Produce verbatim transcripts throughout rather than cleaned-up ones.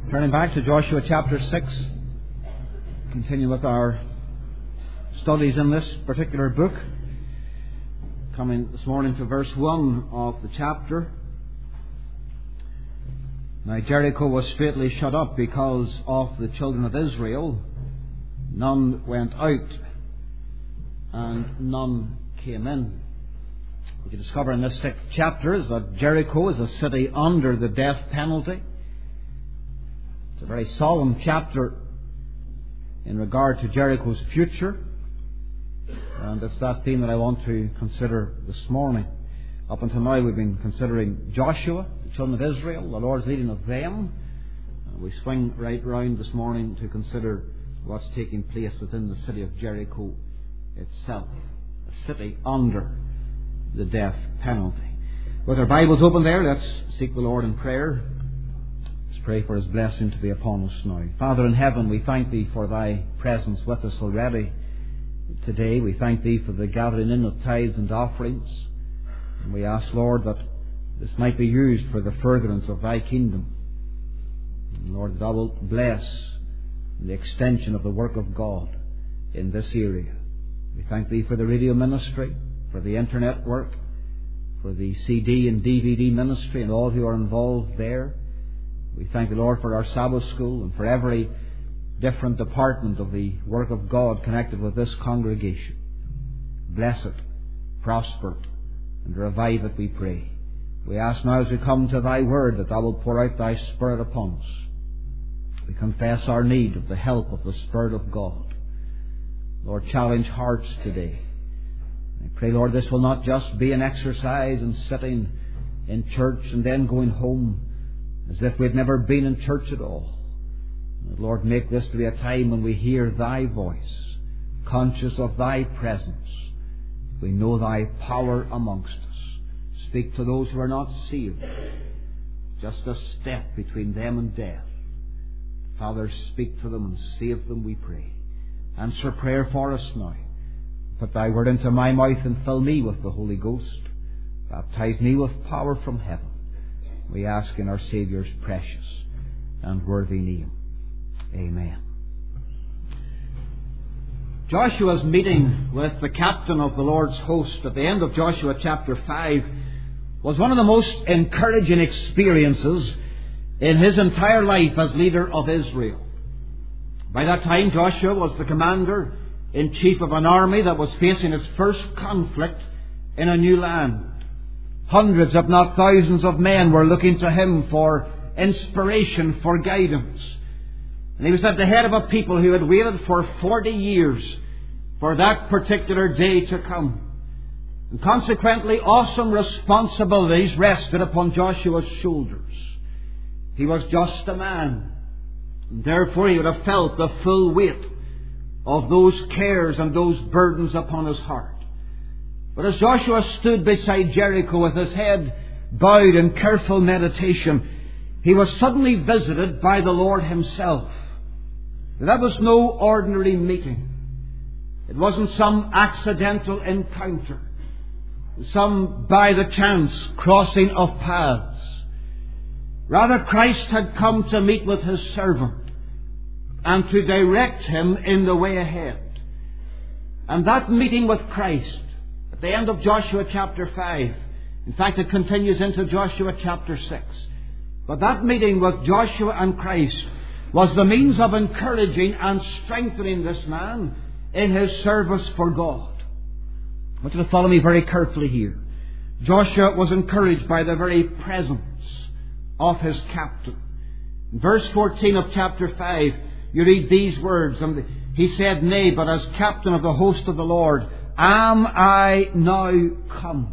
Turning back to Joshua chapter six, continue with our studies in this particular book. Coming this morning to verse one of the chapter. Now Jericho was straitly shut up because of the children of Israel. None went out, and none came in. What you discover in this sixth chapter is that Jericho is a city under the death penalty. It's a very solemn chapter in regard to Jericho's future, and it's that theme that I want to consider this morning. Up until now we've been considering Joshua, the children of Israel, the Lord's leading of them. And we swing right round this morning to consider what's taking place within the city of Jericho itself, a city under the death penalty. With our Bibles open there, let's seek the Lord in prayer. Let's pray for His blessing to be upon us now. Father in heaven, we thank Thee for Thy presence with us already today. We thank Thee for the gathering in of tithes and offerings. And we ask, Lord, that this might be used for the furtherance of Thy kingdom. And Lord, that Thou wilt bless the extension of the work of God in this area. We thank Thee for the radio ministry, for the internet work, for the C D and D V D ministry and all who are involved there. We thank the Lord for our Sabbath school and for every different department of the work of God connected with this congregation. Bless it, prosper it, and revive it, we pray. We ask now as we come to Thy word that Thou wilt pour out Thy Spirit upon us. We confess our need of the help of the Spirit of God. Lord, challenge hearts today. I pray, Lord, this will not just be an exercise in sitting in church and then going home as if we'd never been in church at all. Lord, make this to be a time when we hear Thy voice, conscious of Thy presence. We know Thy power amongst us. Speak to those who are not saved, just a step between them and death. Father, speak to them and save them, we pray. Answer prayer for us now. Put Thy word into my mouth and fill me with the Holy Ghost. Baptize me with power from heaven. We ask in our Saviour's precious and worthy name. Amen. Joshua's meeting with the captain of the Lord's host at the end of Joshua chapter five was one of the most encouraging experiences in his entire life as leader of Israel. By that time, Joshua was the commander-in-chief of an army that was facing its first conflict in a new land. Hundreds, if not thousands of men were looking to him for inspiration, for guidance. And he was at the head of a people who had waited for forty years for that particular day to come. And consequently, awesome responsibilities rested upon Joshua's shoulders. He was just a man. And therefore, he would have felt the full weight of those cares and those burdens upon his heart. But as Joshua stood beside Jericho with his head bowed in careful meditation, he was suddenly visited by the Lord Himself. That was no ordinary meeting. It wasn't some accidental encounter, some by the chance crossing of paths. Rather, Christ had come to meet with His servant and to direct him in the way ahead. And that meeting with Christ, at the end of Joshua chapter five, in fact it continues into Joshua chapter six, but that meeting with Joshua and Christ was the means of encouraging and strengthening this man in his service for God. I want you to follow me very carefully here. Joshua was encouraged by the very presence of his captain. In verse fourteen of chapter five, you read these words, and he said, "Nay, but as captain of the host of the Lord, am I now come?"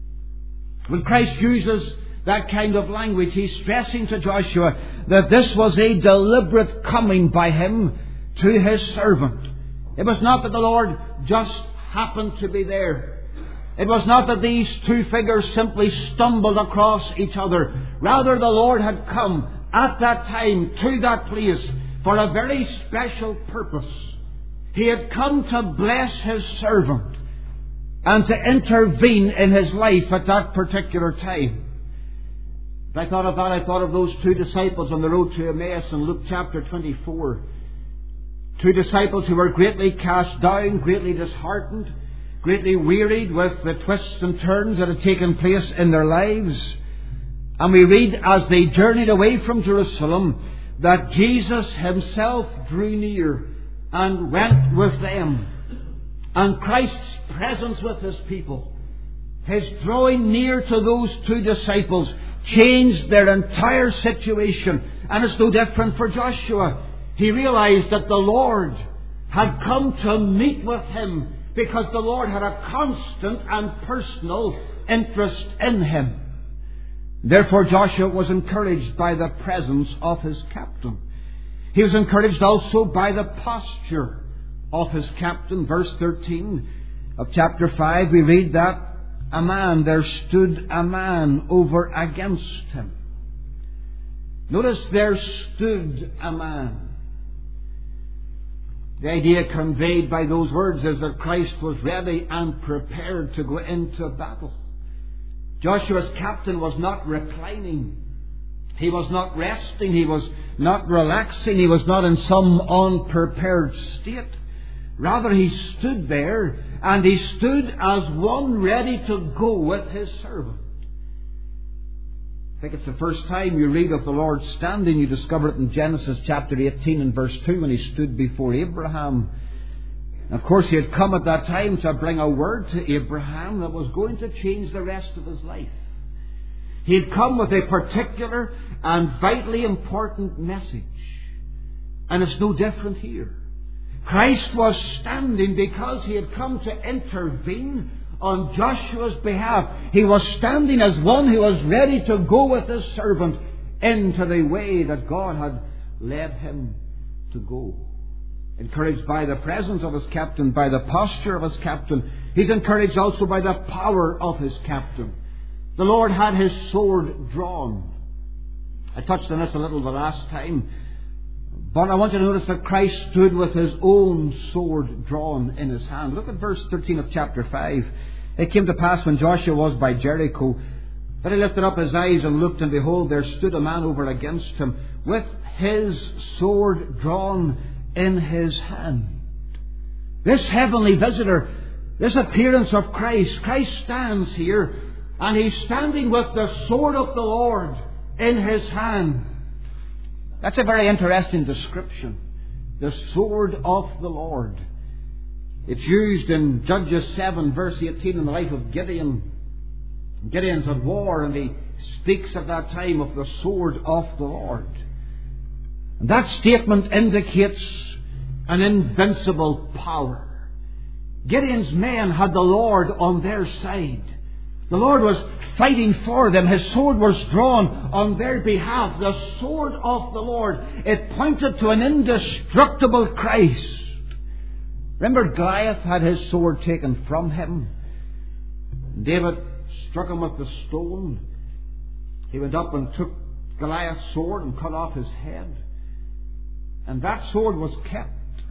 When Christ uses that kind of language, He's stressing to Joshua that this was a deliberate coming by Him to His servant. It was not that the Lord just happened to be there. It was not that these two figures simply stumbled across each other. Rather, the Lord had come at that time to that place for a very special purpose. He had come to bless His servant and to intervene in his life at that particular time. As I thought of that, I thought of those two disciples on the road to Emmaus in Luke chapter twenty-four. Two disciples who were greatly cast down, greatly disheartened, greatly wearied with the twists and turns that had taken place in their lives. And we read, as they journeyed away from Jerusalem, that Jesus himself drew near and went with them. And Christ's presence with his people, his drawing near to those two disciples, changed their entire situation. And it's no different for Joshua. He realized that the Lord had come to meet with him because the Lord had a constant and personal interest in him. Therefore Joshua was encouraged by the presence of his captain. He was encouraged also by the posture of his captain. Verse thirteen of chapter five, we read that a man, there stood a man over against him. Notice, there stood a man. The idea conveyed by those words is that Christ was ready and prepared to go into battle. Joshua's captain was not reclining. He was not resting. He was not relaxing. He was not in some unprepared state. Rather, he stood there, and he stood as one ready to go with his servant. I think it's the first time you read of the Lord standing. You discover it in Genesis chapter eighteen and verse two, when he stood before Abraham. Of course, he had come at that time to bring a word to Abraham that was going to change the rest of his life. He had come with a particular and vitally important message. And it's no different here. Christ was standing because he had come to intervene on Joshua's behalf. He was standing as one who was ready to go with his servant into the way that God had led him to go. Encouraged by the presence of his captain, by the posture of his captain, he's encouraged also by the power of his captain. The Lord had his sword drawn. I touched on this a little the last time, but I want you to notice that Christ stood with his own sword drawn in his hand. Look at verse thirteen of chapter five. It came to pass when Joshua was by Jericho, that he lifted up his eyes and looked, and behold, there stood a man over against him with his sword drawn in his hand. This heavenly visitor, this appearance of Christ, Christ stands here, and he's standing with the sword of the Lord in his hand. That's a very interesting description. The sword of the Lord. It's used in Judges seven verse eighteen in the life of Gideon. Gideon's at war, and he speaks at that time of the sword of the Lord. And that statement indicates an invincible power. Gideon's men had the Lord on their side. The Lord was fighting for them. His sword was drawn on their behalf. The sword of the Lord. It pointed to an indestructible Christ. Remember, Goliath had his sword taken from him. David struck him with the stone. He went up and took Goliath's sword and cut off his head. And that sword was kept.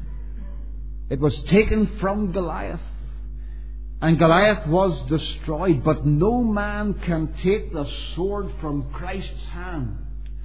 It was taken from Goliath. And Goliath was destroyed. But no man can take the sword from Christ's hand.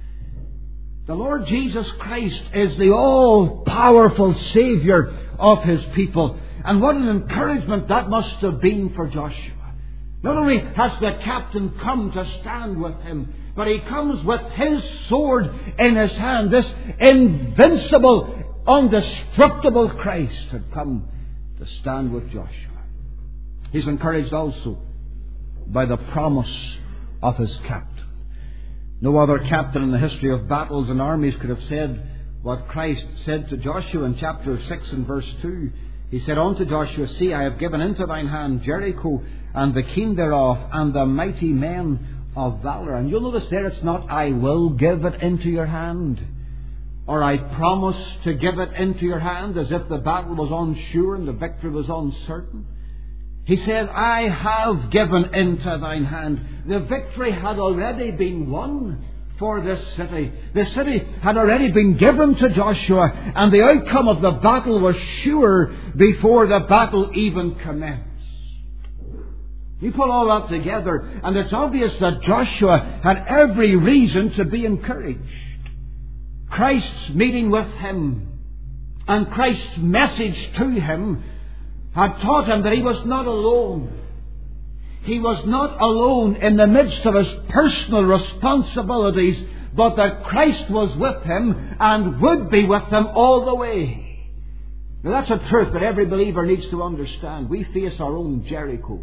The Lord Jesus Christ is the all-powerful Saviour of his people. And what an encouragement that must have been for Joshua. Not only has the captain come to stand with him, but he comes with his sword in his hand. This invincible, indestructible Christ had come to stand with Joshua. He's encouraged also by the promise of his captain. No other captain in the history of battles and armies could have said what Christ said to Joshua in chapter six and verse two. He said unto Joshua, See, I have given into thine hand Jericho and the king thereof and the mighty men of valor. And you'll notice there it's not I will give it into your hand, or I promise to give it into your hand, as if the battle was unsure and the victory was uncertain. He said, I have given into thine hand. The victory had already been won for this city. The city had already been given to Joshua, and the outcome of the battle was sure before the battle even commenced. You put all that together, and it's obvious that Joshua had every reason to be encouraged. Christ's meeting with him and Christ's message to him had taught him that he was not alone. He was not alone in the midst of his personal responsibilities, but that Christ was with him and would be with him all the way. Now that's a truth that every believer needs to understand. We face our own Jerichos.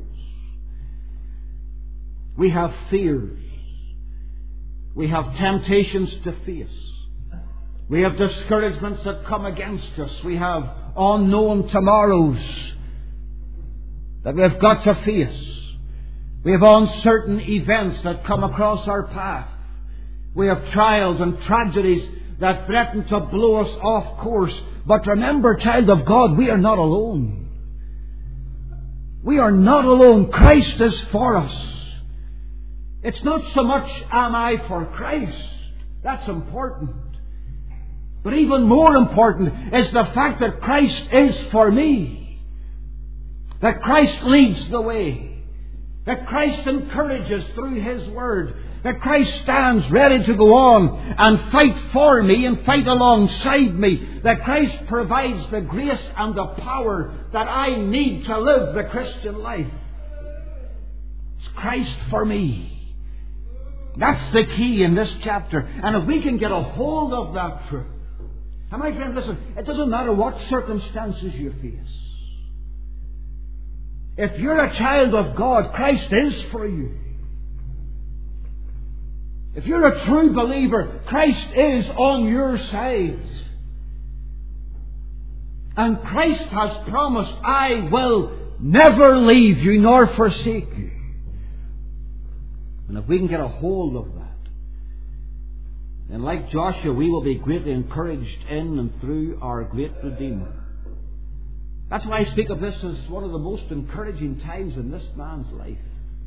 We have fears. We have temptations to face. We have discouragements that come against us. We have unknown tomorrows that we have got to face. We have uncertain events that come across our path. We have trials and tragedies that threaten to blow us off course. But remember, child of God, we are not alone. We are not alone. Christ is for us. It's not so much, am I for Christ? That's important. But even more important is the fact that Christ is for me. That Christ leads the way. That Christ encourages through His Word. That Christ stands ready to go on and fight for me and fight alongside me. That Christ provides the grace and the power that I need to live the Christian life. It's Christ for me. That's the key in this chapter. And if we can get a hold of that truth. And my friend, listen, it doesn't matter what circumstances you face. If you're a child of God, Christ is for you. If you're a true believer, Christ is on your side. And Christ has promised, I will never leave you nor forsake you. And if we can get a hold of that, then like Joshua, we will be greatly encouraged in and through our great Redeemer. That's why I speak of this as one of the most encouraging times in this man's life.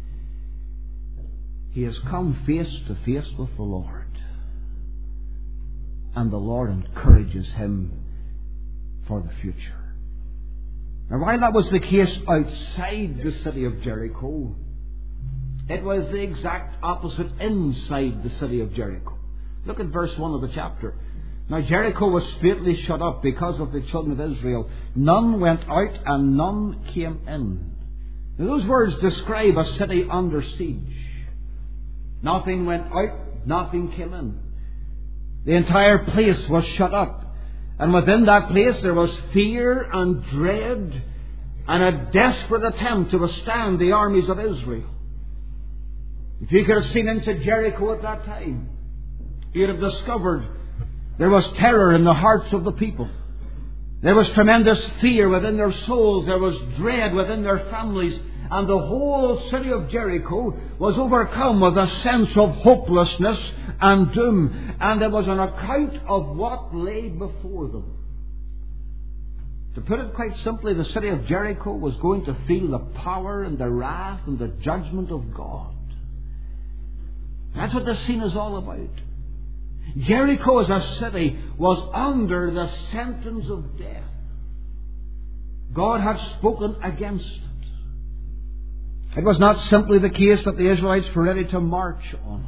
He has come face to face with the Lord. And the Lord encourages him for the future. Now, while that was the case outside the city of Jericho, it was the exact opposite inside the city of Jericho. Look at verse one of the chapter. Now Jericho was straitly shut up because of the children of Israel. None went out and none came in. Now those words describe a city under siege. Nothing went out, nothing came in. The entire place was shut up. And within that place there was fear and dread and a desperate attempt to withstand the armies of Israel. If you could have seen into Jericho at that time, you'd have discovered there was terror in the hearts of the people. There was tremendous fear within their souls. There was dread within their families. And the whole city of Jericho was overcome with a sense of hopelessness and doom. And it was on account of what lay before them. To put it quite simply, the city of Jericho was going to feel the power and the wrath and the judgment of God. That's what this scene is all about. Jericho as a city was under the sentence of death. God had spoken against it. It was not simply the case that the Israelites were ready to march on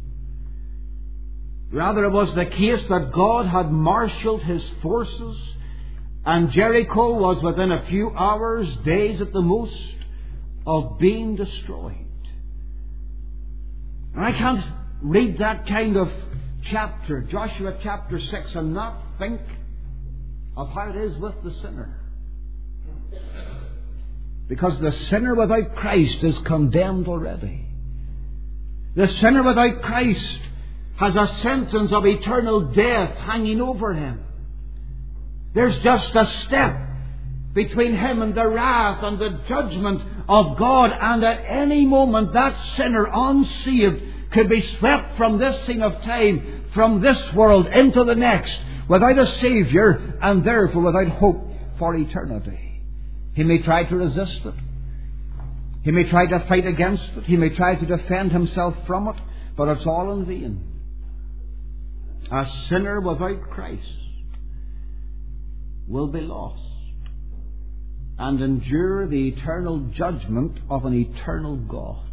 it. Rather, it was the case that God had marshaled His forces, and Jericho was within a few hours, days at the most, of being destroyed. And I can't read that kind of chapter, Joshua chapter six, and not think of how it is with the sinner. Because the sinner without Christ is condemned already. The sinner without Christ has a sentence of eternal death hanging over him. There's just a step between him and the wrath and the judgment of God, and at any moment that sinner unsaved could be swept from this scene of time, from this world into the next, without a Saviour and therefore without hope for eternity. He may try to resist it. He may try to fight against it. He may try to defend himself from it, but it's all in vain. A sinner without Christ will be lost. and endure the eternal judgment of an eternal God.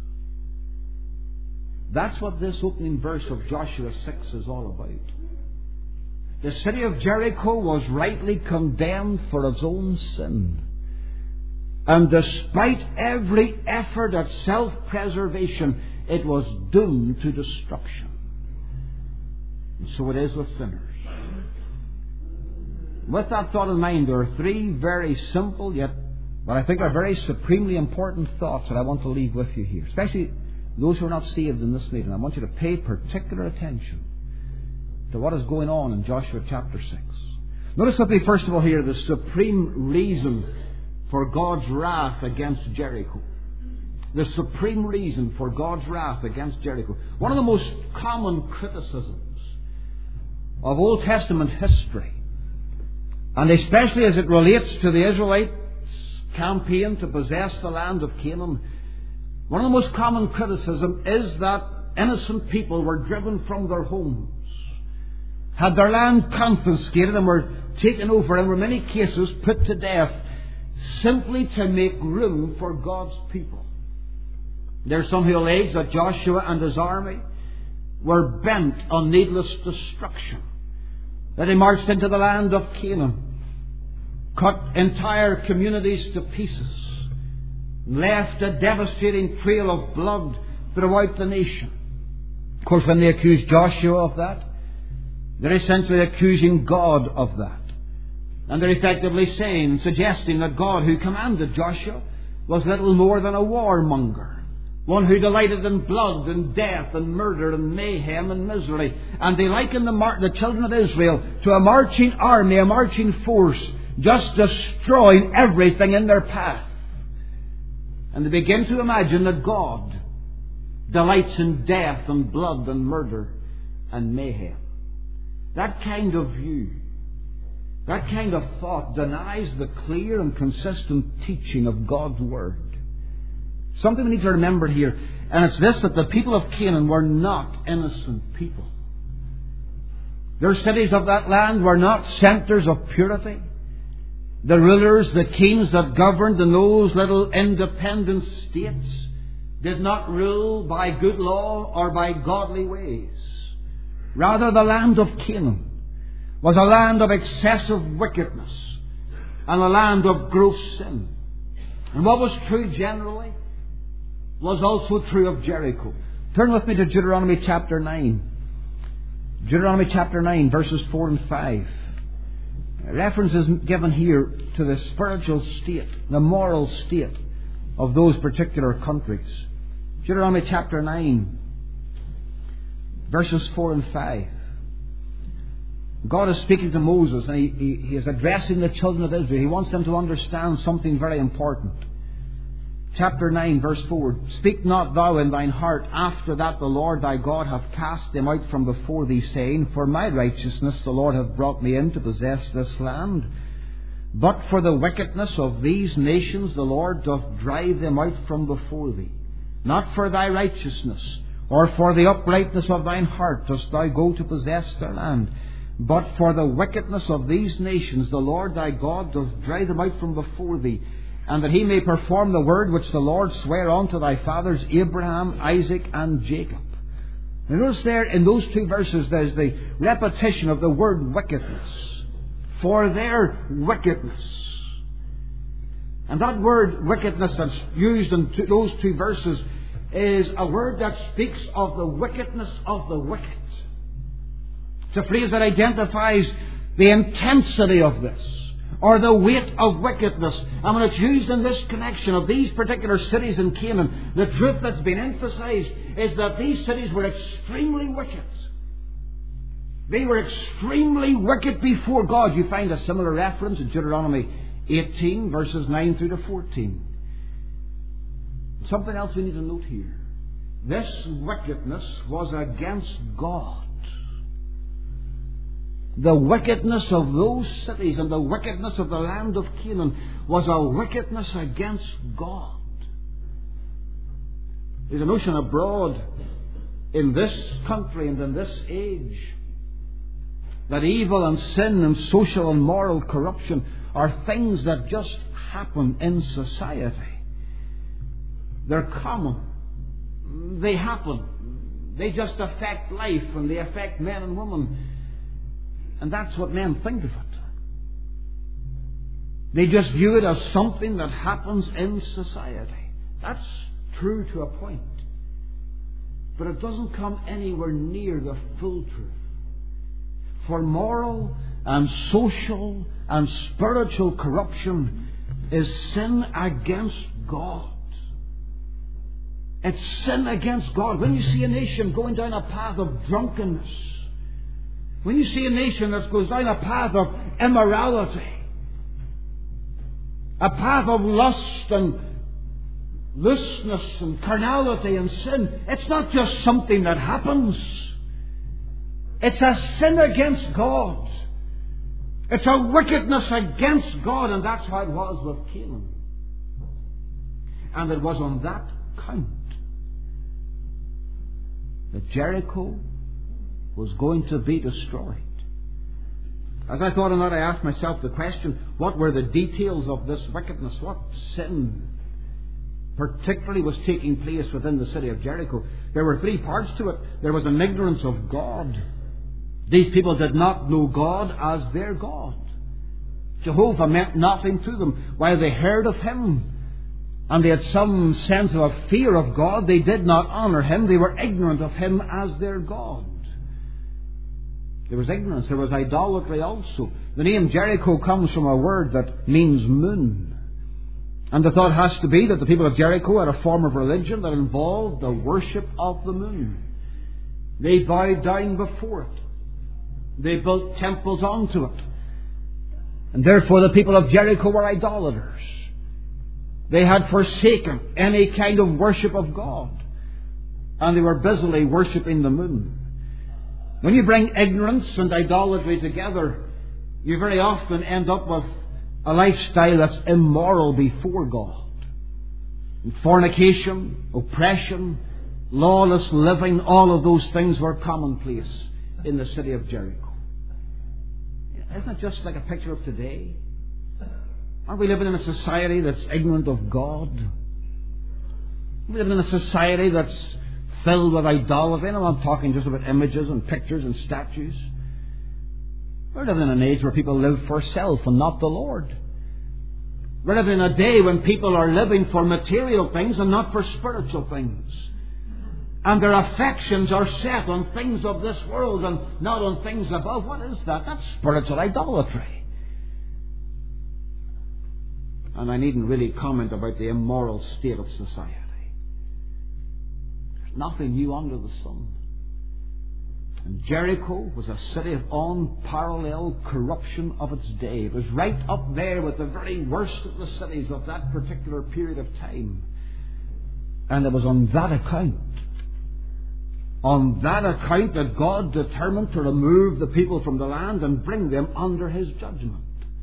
That's what this opening verse of Joshua six is all about. The city of Jericho was rightly condemned for its own sin. And despite every effort at self-preservation, it was doomed to destruction. And so it is with sinners. With that thought in mind, there are three very simple, yet what I think are very supremely important thoughts that I want to leave with you here. Especially those who are not saved in this meeting. I want you to pay particular attention to what is going on in Joshua chapter six. Notice with me, first of all, here, the supreme reason for God's wrath against Jericho. The supreme reason for God's wrath against Jericho. One of the most common criticisms of Old Testament history, and especially as it relates to the Israelites' campaign to possess the land of Canaan, one of the most common criticism is that innocent people were driven from their homes, had their land confiscated and were taken over, and were in many cases put to death simply to make room for God's people. There are some who allege that Joshua and his army were bent on needless destruction, that they marched into the land of Canaan, cut entire communities to pieces, left a devastating trail of blood throughout the nation. Of course, when they accuse Joshua of that, they're essentially accusing God of that. And they're effectively saying, suggesting that God, who commanded Joshua, was little more than a warmonger, one who delighted in blood and death and murder and mayhem and misery. And they liken the, mar- the children of Israel to a marching army, a marching force, just destroying everything in their path. And they begin to imagine that God delights in death and blood and murder and mayhem. That kind of view, that kind of thought denies the clear and consistent teaching of God's Word. Something we need to remember here, and it's this, that the people of Canaan were not innocent people. Their cities of that land were not centres of purity. The rulers, the kings that governed in those little independent states did not rule by good law or by godly ways. Rather, the land of Canaan was a land of excessive wickedness and a land of gross sin. And what was true generally was also true of Jericho. Turn with me to Deuteronomy chapter nine. Deuteronomy chapter nine, verses four and five. Reference is given here to the spiritual state, the moral state of those particular countries. Deuteronomy chapter nine, verses four and five. God is speaking to Moses, and he, he, he is addressing the children of Israel. He wants them to understand something very important. Chapter nine, verse four. Speak not thou in thine heart after that the Lord thy God hath cast them out from before thee, saying, For my righteousness the Lord hath brought me in to possess this land. But for the wickedness of these nations the Lord doth drive them out from before thee. Not for thy righteousness, or for the uprightness of thine heart dost thou go to possess their land. But for the wickedness of these nations the Lord thy God doth drive them out from before thee, and that he may perform the word which the Lord sware unto thy fathers Abraham, Isaac, and Jacob. Now notice there in those two verses there's the repetition of the word wickedness. For their wickedness. And that word wickedness that's used in two, those two verses is a word that speaks of the wickedness of the wicked. It's a phrase that identifies the intensity of this, or the weight of wickedness. And when it's used in this connection of these particular cities in Canaan, the truth that's been emphasized is that these cities were extremely wicked. They were extremely wicked before God. You find a similar reference in Deuteronomy eighteen, verses nine through to fourteen. Something else we need to note here. This wickedness was against God. The wickedness of those cities and the wickedness of the land of Canaan was a wickedness against God. There's a notion abroad in this country and in this age that evil and sin and social and moral corruption are things that just happen in society. They're common. They happen. They just affect life, and they affect men and women. And that's what men think of it. They just view it as something that happens in society. That's true to a point. But it doesn't come anywhere near the full truth. For moral and social and spiritual corruption is sin against God. It's sin against God. When you see a nation going down a path of drunkenness, when you see a nation that goes down a path of immorality, a path of lust and looseness and carnality and sin, it's not just something that happens. It's a sin against God. It's a wickedness against God, and that's how it was with Canaan. And it was on that count that Jericho was going to be destroyed. As I thought on that, I asked myself the question, what were the details of this wickedness? What sin particularly was taking place within the city of Jericho? There were three parts to it. There was an ignorance of God. These people did not know God as their God. Jehovah meant nothing to them. While they heard of Him and they had some sense of a fear of God, they did not honour Him. They were ignorant of Him as their God. There was ignorance. There was idolatry also. The name Jericho comes from a word that means moon. And the thought has to be that the people of Jericho had a form of religion that involved the worship of the moon. They bowed down before it. They built temples onto it. And therefore the people of Jericho were idolaters. They had forsaken any kind of worship of God. And they were busily worshipping the moon. When you bring ignorance and idolatry together, you very often end up with a lifestyle that's immoral before God. And fornication, oppression, lawless living, all of those things were commonplace in the city of Jericho. Isn't it just like a picture of today? Aren't we living in a society that's ignorant of God? We live in a society that's filled with idolatry. And I'm not talking just about images and pictures and statues. We're living in an age where people live for self and not the Lord. We're living in a day when people are living for material things and not for spiritual things. And their affections are set on things of this world and not on things above. What is that? That's spiritual idolatry. And I needn't really comment about the immoral state of society. There's nothing new under the sun. And Jericho was a city of unparalleled corruption of its day. It was right up there with the very worst of the cities of that particular period of time. And it was on that account, on that account that God determined to remove the people from the land and bring them under His judgment.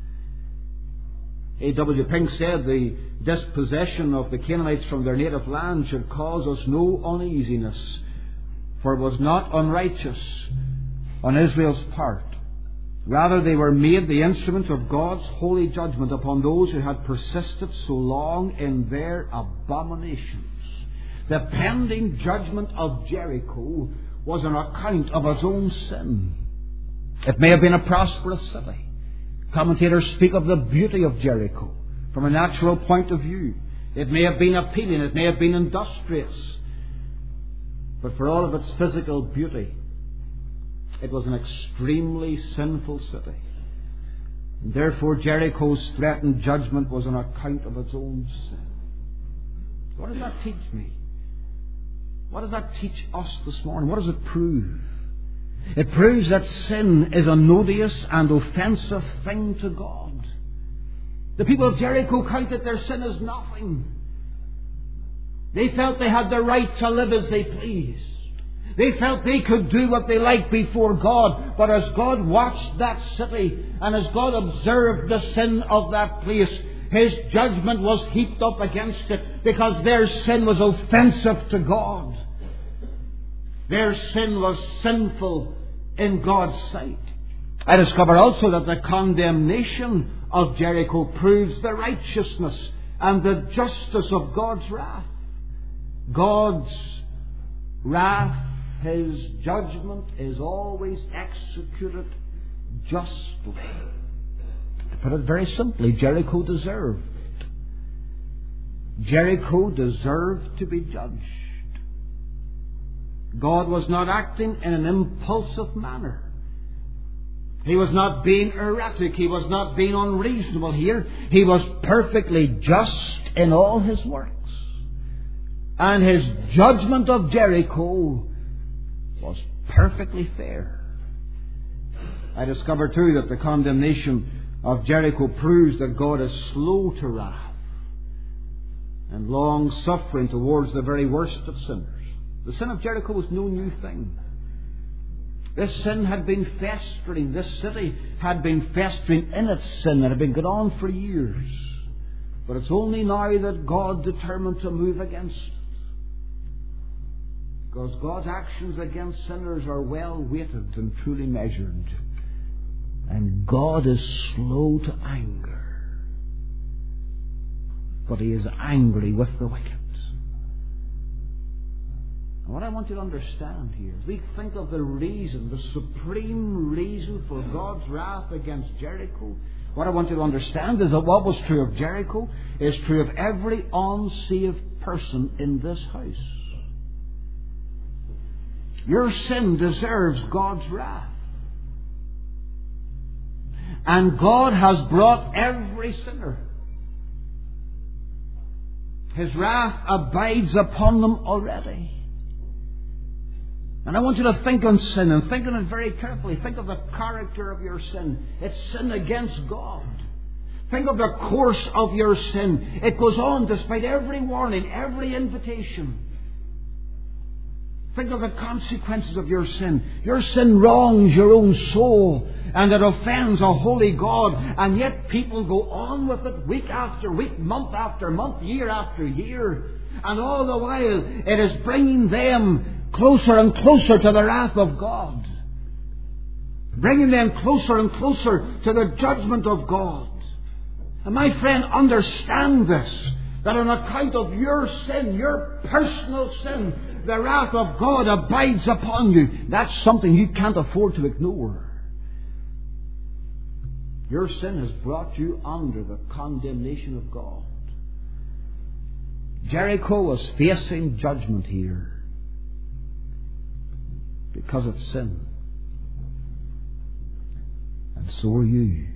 A W Pink said the dispossession of the Canaanites from their native land should cause us no uneasiness, for it was not unrighteous on Israel's part. Rather, they were made the instruments of God's holy judgment upon those who had persisted so long in their abominations. The pending judgment of Jericho was an account of its own sin. It may have been a prosperous city. Commentators speak of the beauty of Jericho from a natural point of view. It may have been appealing. It may have been industrious. But for all of its physical beauty, it was an extremely sinful city. And therefore Jericho's threatened judgment was an account of its own sin. What does that teach me? What does that teach us this morning? What does it prove? It proves that sin is an odious and offensive thing to God. The people of Jericho counted their sin as nothing. They felt they had the right to live as they pleased. They felt they could do what they liked before God. But as God watched that city and as God observed the sin of that place, His judgment was heaped up against it because their sin was offensive to God. Their sin was sinful in God's sight. I discover also that the condemnation of Jericho proves the righteousness and the justice of God's wrath. God's wrath, His judgment, is always executed justly. To put it very simply, Jericho deserved. Jericho deserved to be judged. God was not acting in an impulsive manner. He was not being erratic. He was not being unreasonable here. He was perfectly just in all His works. And His judgment of Jericho was perfectly fair. I discover too that the condemnation of Jericho proves that God is slow to wrath and long-suffering towards the very worst of sinners. The sin of Jericho was no new thing. This sin had been festering. This city had been festering in its sin. It had been going on for years. But it's only now that God determined to move against it. Because God's actions against sinners are well weighted and truly measured. And God is slow to anger. But He is angry with the wicked. And what I want you to understand here, as we think of the reason, the supreme reason for God's wrath against Jericho, what I want you to understand is that what was true of Jericho is true of every unsaved person in this house. Your sin deserves God's wrath. And God has brought every sinner. His wrath abides upon them already. And I want you to think on sin, and think on it very carefully. Think of the character of your sin. It's sin against God. Think of the course of your sin. It goes on despite every warning, every invitation. Think of the consequences of your sin. Your sin wrongs your own soul, and it offends a holy God. And yet people go on with it week after week, month after month, year after year. And all the while it is bringing them closer and closer to the wrath of God. Bringing them closer and closer to the judgment of God. And my friend, understand this, that on account of your sin, your personal sin, the wrath of God abides upon you. That's something you can't afford to ignore. Your sin has brought you under the condemnation of God. Jericho was facing judgment here because of sin. And so are you.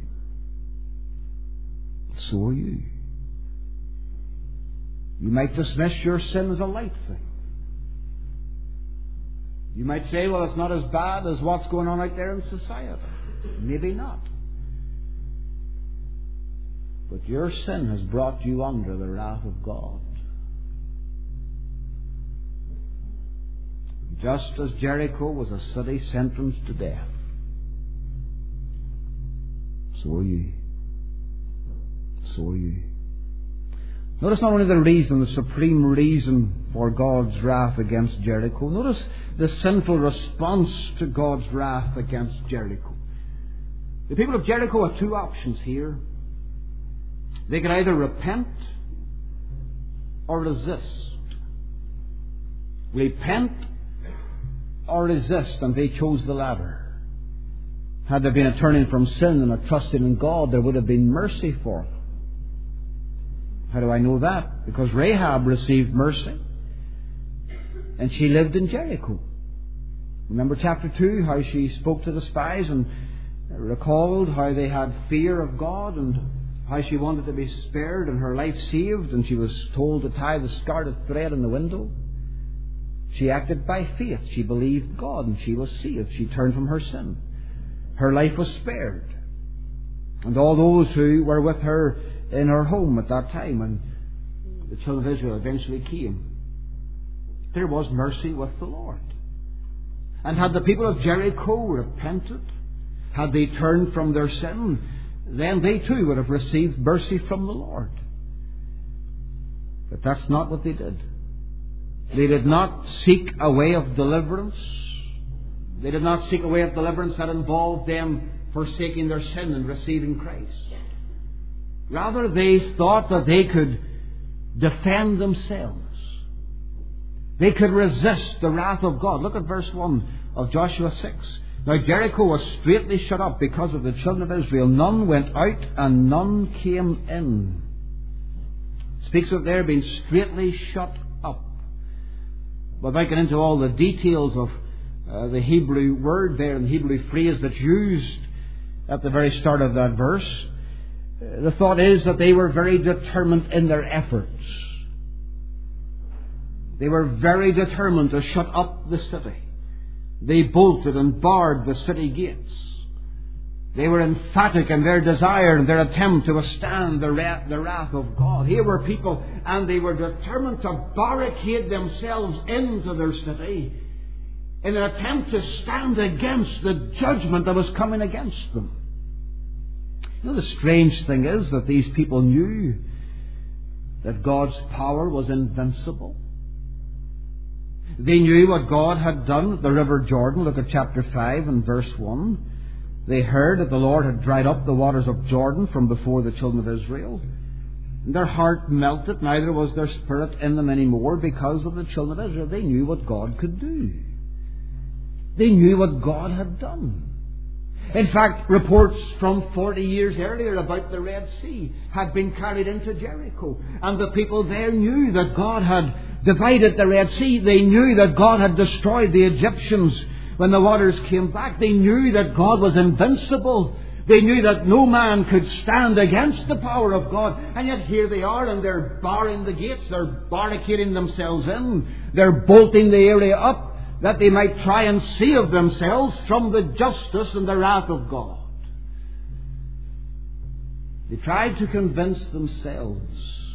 So are you. You might dismiss your sin as a light thing. You might say, well, it's not as bad as what's going on out there in society. Maybe not. But your sin has brought you under the wrath of God. Just as Jericho was a city sentenced to death, so are you. So are you. Notice not only the reason, the supreme reason for God's wrath against Jericho. Notice the sinful response to God's wrath against Jericho. The people of Jericho have two options here. They could either repent or resist. Repent or resist, and they chose the latter. Had there been a turning from sin and a trusting in God, there would have been mercy for them. How do I know that? Because Rahab received mercy, and she lived in Jericho. Remember chapter two, how she spoke to the spies and recalled how they had fear of God and how she wanted to be spared and her life saved, and she was told to tie the scarlet thread in the window. She acted by faith. She believed God and she was saved. She turned from her sin. Her life was spared. And all those who were with her in her home at that time when the children of Israel eventually came, there was mercy with the Lord. And had the people of Jericho repented, had they turned from their sin, then they too would have received mercy from the Lord. But that's not what they did. They did not seek a way of deliverance. They did not seek a way of deliverance that involved them forsaking their sin and receiving Christ. Rather, they thought that they could defend themselves. They could resist the wrath of God. Look at verse one of Joshua six. Now Jericho was straitly shut up because of the children of Israel. None went out and none came in. It speaks of there being straitly shut up. Without getting into all the details of uh, the Hebrew word there and the Hebrew phrase that's used at the very start of that verse, uh, the thought is that they were very determined in their efforts. They were very determined to shut up the city. They bolted and barred the city gates. They were emphatic in their desire and their attempt to withstand the wrath, the wrath of God. Here were people, and they were determined to barricade themselves into their city in an attempt to stand against the judgment that was coming against them. You know, the strange thing is that these people knew that God's power was invincible. They knew what God had done at the river Jordan. Look at chapter five and verse one. They heard that the Lord had dried up the waters of Jordan from before the children of Israel. And their heart melted, neither was their spirit in them any more because of the children of Israel. They knew what God could do. They knew what God had done. In fact, reports from forty years earlier about the Red Sea had been carried into Jericho. And the people there knew that God had divided the Red Sea. They knew that God had destroyed the Egyptians when the waters came back. They knew that God was invincible. They knew that no man could stand against the power of God. And yet here they are, and they're barring the gates. They're barricading themselves in. They're bolting the area up, that they might try and save themselves from the justice and the wrath of God. They tried to convince themselves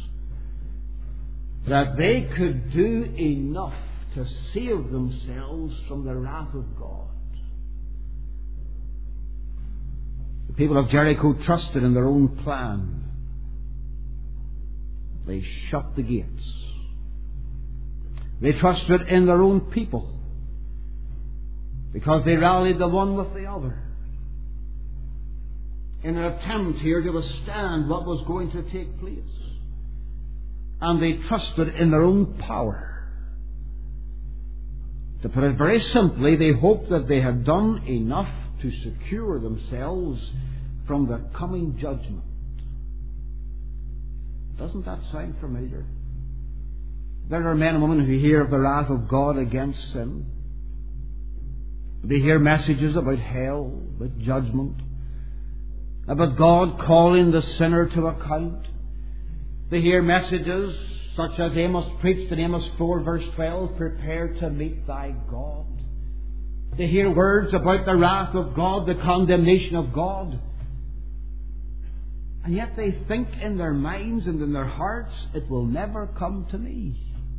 that they could do enough to save themselves from the wrath of God. The people of Jericho trusted in their own plan. They shut the gates. They trusted in their own people, because they rallied the one with the other in an attempt here to withstand what was going to take place. And they trusted in their own power. To put it very simply, they hoped that they had done enough to secure themselves from the coming judgment. Doesn't that sound familiar? There are men and women who hear of the wrath of God against sin. They hear messages about hell, about judgment, about God calling the sinner to account. They hear messages such as Amos preached in Amos four verse twelve, prepare to meet thy God. They hear words about the wrath of God, the condemnation of God. And yet they think in their minds and in their hearts, it will never come to me.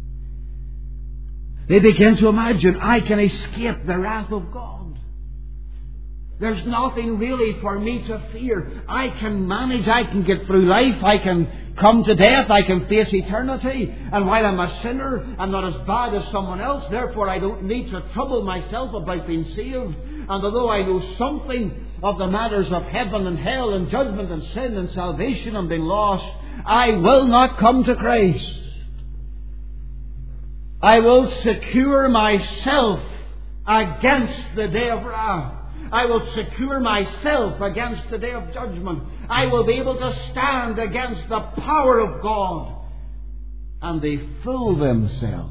They begin to imagine, I can escape the wrath of God. There's nothing really for me to fear. I can manage, I can get through life, I can come to death, I can face eternity. And while I'm a sinner, I'm not as bad as someone else. Therefore, I don't need to trouble myself about being saved. And although I know something of the matters of heaven and hell and judgment and sin and salvation and being lost, I will not come to Christ. I will secure myself against the day of wrath. I will secure myself against the day of judgment. I will be able to stand against the power of God. And they fool themselves.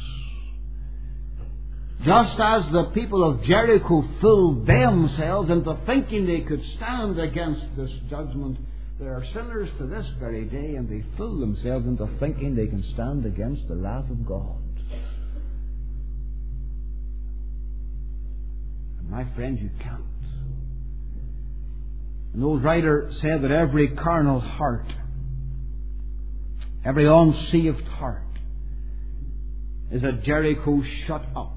Just as the people of Jericho fooled themselves into thinking they could stand against this judgment, there are sinners to this very day, and they fool themselves into thinking they can stand against the wrath of God. And my friend, you can't. An old writer said that every carnal heart, every unsaved heart, is a Jericho shut up.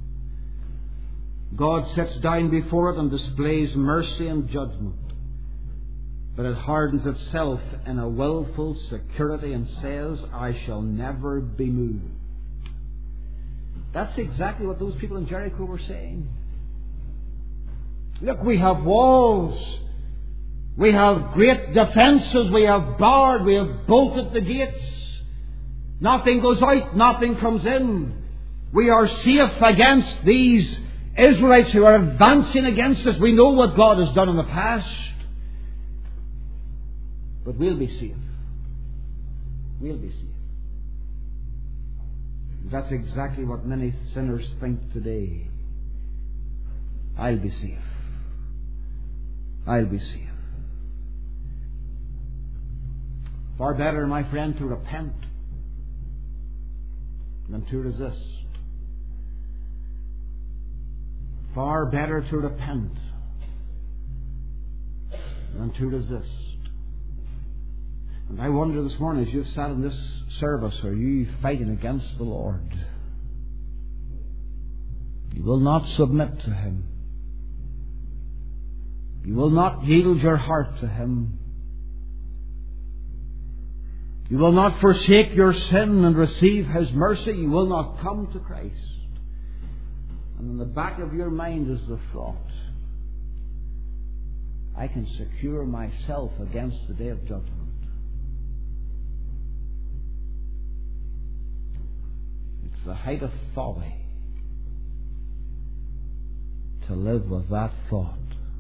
God sits down before it and displays mercy and judgment, but it hardens itself in a willful security and says, I shall never be moved. That's exactly what those people in Jericho were saying. Look, we have walls. We have great defences. We have barred. We have bolted the gates. Nothing goes out. Nothing comes in. We are safe against these Israelites who are advancing against us. We know what God has done in the past. But we'll be safe. We'll be safe. That's exactly what many sinners think today. I'll be safe. I'll be safe. Far better, my friend, to repent than to resist. Far better to repent than to resist. And I wonder this morning, as you've sat in this service, are you fighting against the Lord? You will not submit to Him. You will not yield your heart to Him. You will not forsake your sin and receive His mercy. You will not come to Christ. And in the back of your mind is the thought, I can secure myself against the day of judgment. It's the height of folly to live with that thought.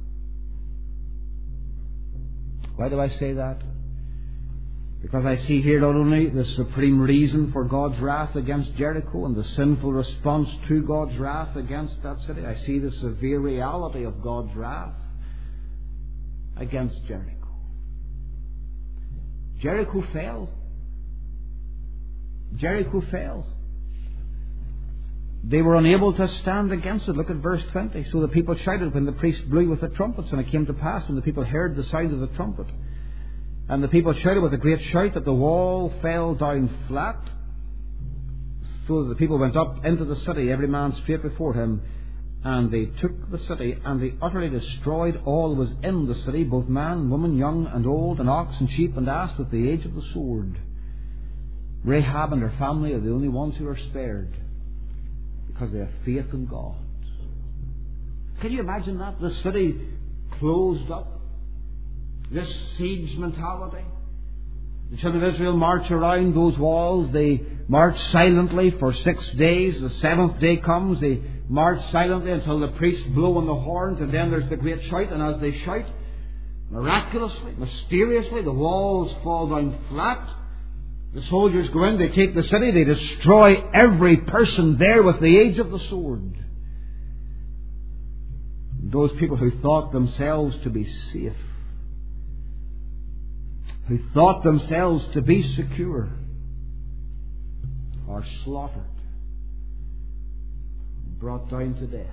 Why do I say that? Because I see here not only the supreme reason for God's wrath against Jericho and the sinful response to God's wrath against that city, I see the severe reality of God's wrath against Jericho. Jericho fell. Jericho fell. They were unable to stand against it. Look at verse twenty. So the people shouted when the priest blew with the trumpets, and it came to pass when the people heard the sound of the trumpet. And the people shouted with a great shout that the wall fell down flat. So the people went up into the city, every man straight before him. And they took the city, and they utterly destroyed all that was in the city, both man, woman, young and old, and ox and sheep and ass, with the edge of the sword. Rahab and her family are the only ones who are spared, because they have faith in God. Can you imagine that? The city closed up. This siege mentality. The children of Israel march around those walls. They march silently for six days. The seventh day comes. They march silently until the priests blow on the horns, and then there's the great shout. And as they shout, miraculously, mysteriously, the walls fall down flat. The soldiers go in, they take the city, they destroy every person there with the edge of the sword. Those people who thought themselves to be safe, who thought themselves to be secure, are slaughtered, brought down to death.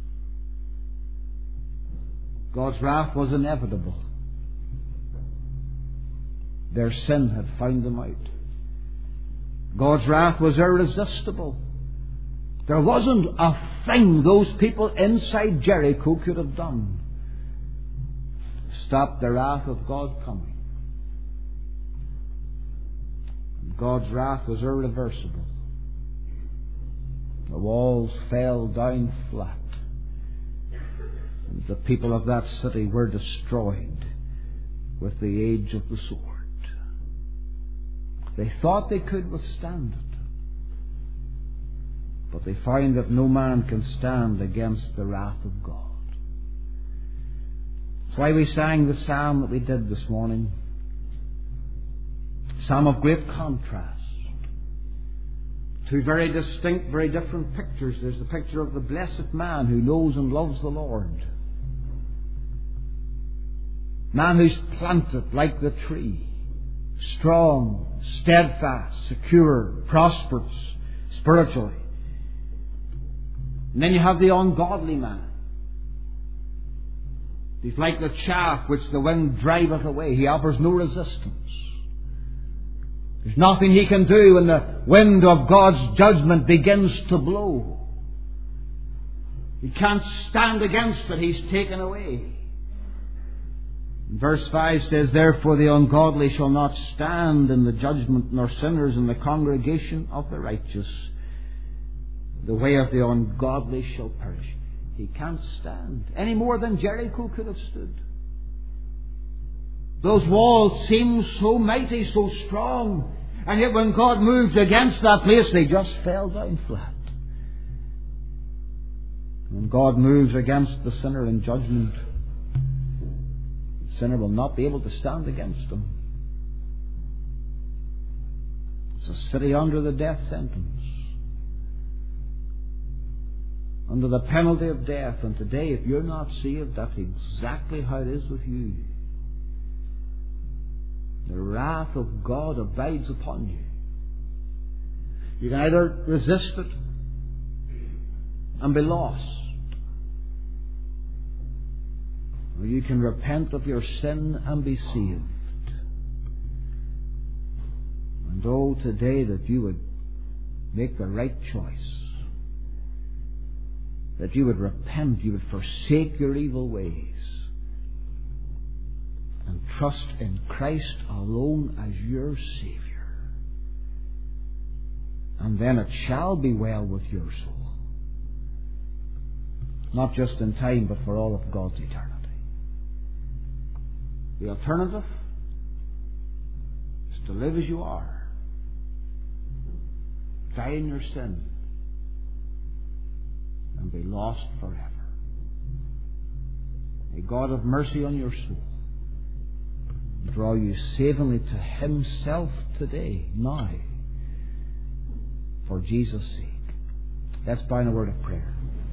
God's wrath was inevitable. Their sin had found them out. God's wrath was irresistible. There wasn't a thing those people inside Jericho could have done to stop the wrath of God coming. God's wrath was irreversible. The walls fell down flat. And the people of that city were destroyed with the edge of the sword. They thought they could withstand it, but they find that no man can stand against the wrath of God. That's why we sang the psalm that we did this morning. Psalm of great contrast. Two very distinct, very different pictures. There's the picture of the blessed man who knows and loves the Lord. Man who's planted like the tree, strong, steadfast, secure, prosperous, spiritually. And then you have the ungodly man. He's like the chaff which the wind driveth away. He offers no resistance. There's nothing he can do when the wind of God's judgment begins to blow. He can't stand against it. He's taken away. Verse five says, therefore the ungodly shall not stand in the judgment, nor sinners in the congregation of the righteous. The way of the ungodly shall perish. He can't stand any more than Jericho could have stood. Those walls seemed so mighty, so strong, and yet when God moved against that place, they just fell down flat. When God moves against the sinner in judgment, the sinner will not be able to stand against him. It's a city under the death sentence, under the penalty of death. And today, if you're not saved, that's exactly how it is with you. The wrath of God abides upon you. You can either resist it and be lost, or you can repent of your sin and be saved. And oh, today that you would make the right choice, that you would repent, you would forsake your evil ways, and trust in Christ alone as your Saviour. And then it shall be well with your soul. Not just in time, but for all of God's eternity. The alternative is to live as you are. Die in your sin. And be lost forever. May God have mercy on your soul. Draw you savingly to Himself today, now, for Jesus' sake. Let's bow in a word of prayer.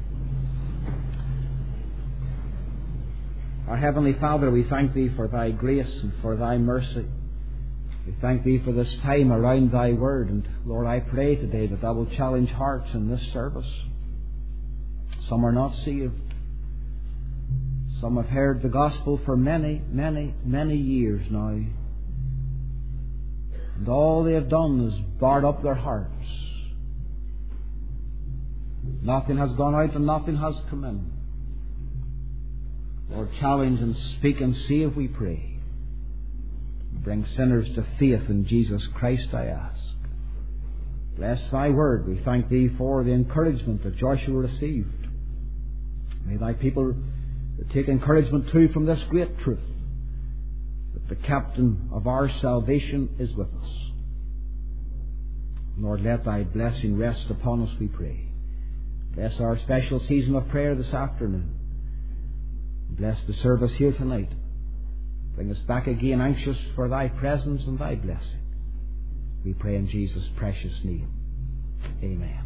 Our Heavenly Father, we thank Thee for Thy grace and for Thy mercy. We thank Thee for this time around Thy Word. And Lord, I pray today that Thou will challenge hearts in this service. Some are not saved. Some have heard the gospel for many, many, many years now. And all they have done is barred up their hearts. Nothing has gone out and nothing has come in. Lord, challenge and speak and save, we pray. Bring sinners to faith in Jesus Christ, I ask. Bless Thy word. We thank Thee for the encouragement that Joshua received. May Thy people take encouragement too from this great truth, that the captain of our salvation is with us. Lord, let Thy blessing rest upon us, we pray. Bless our special season of prayer this afternoon. Bless the service here tonight. Bring us back again anxious for Thy presence and Thy blessing. We pray in Jesus' precious name. Amen.